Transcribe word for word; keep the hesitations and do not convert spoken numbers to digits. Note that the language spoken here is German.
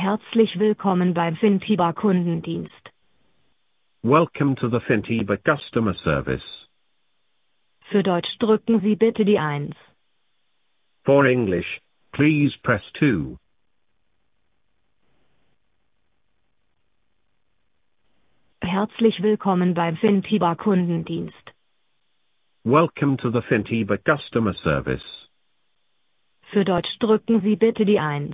Herzlich willkommen beim Fintiba Kundendienst. Welcome to the Fintiba Customer Service. Für Deutsch drücken Sie bitte die eins. For English, please press two. Herzlich willkommen beim Fintiba Kundendienst. Welcome to the Fintiba Customer Service. Für Deutsch drücken Sie bitte die eins.